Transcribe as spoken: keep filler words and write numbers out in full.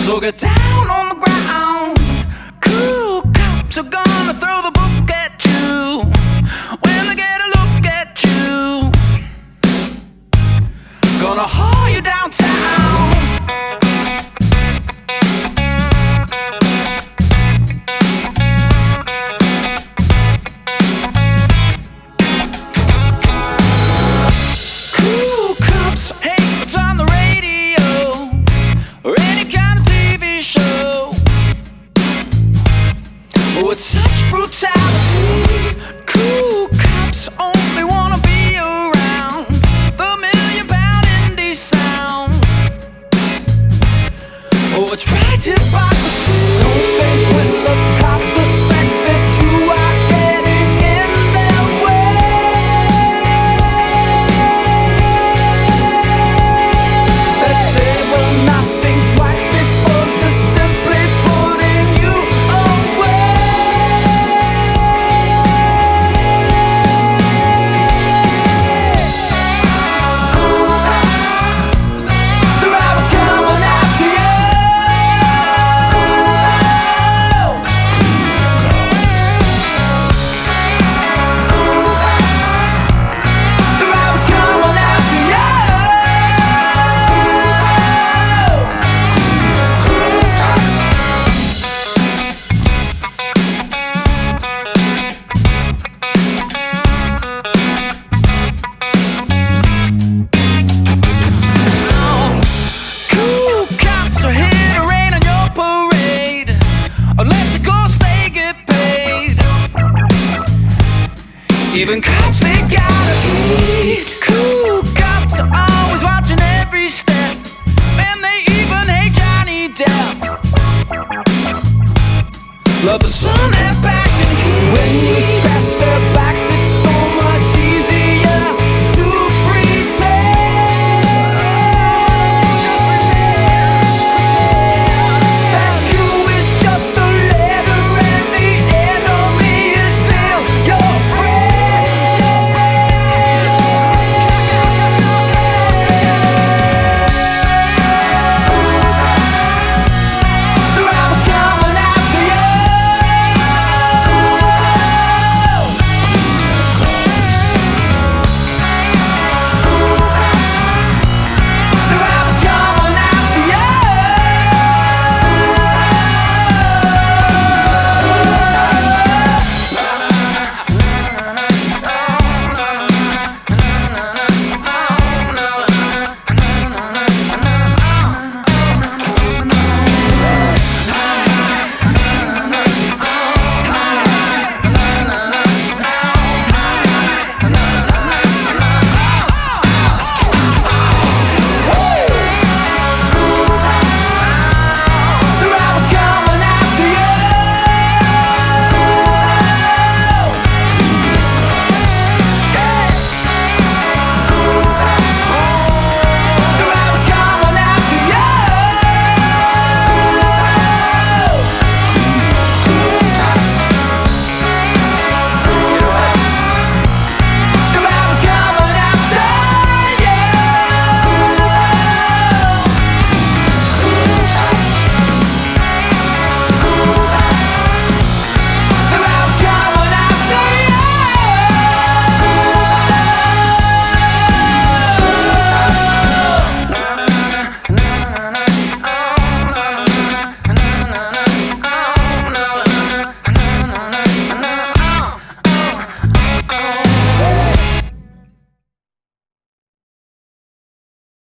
So get down on the ground. Cool cops are gonna throw the book at you when they get a look at you. Gonna haul you downtown. Cool cops, hey, what's on the radio or any kind of T V show? Oh, it's such brutality. Cool cops only wanna be around the million pound indie sound. Oh, it's right hypocrisy. Don't think when the cops suspect that you are getting in their way, that they will not think twice before just simply putting you away. The robbers coming after you. The robbers coming after you. Cool cops are here to rain on your parade. Unless the ghosts they get paid. Even cops they gotta eat. Cool cops are always watching every step, and they even hate Johnny Depp. Love the sun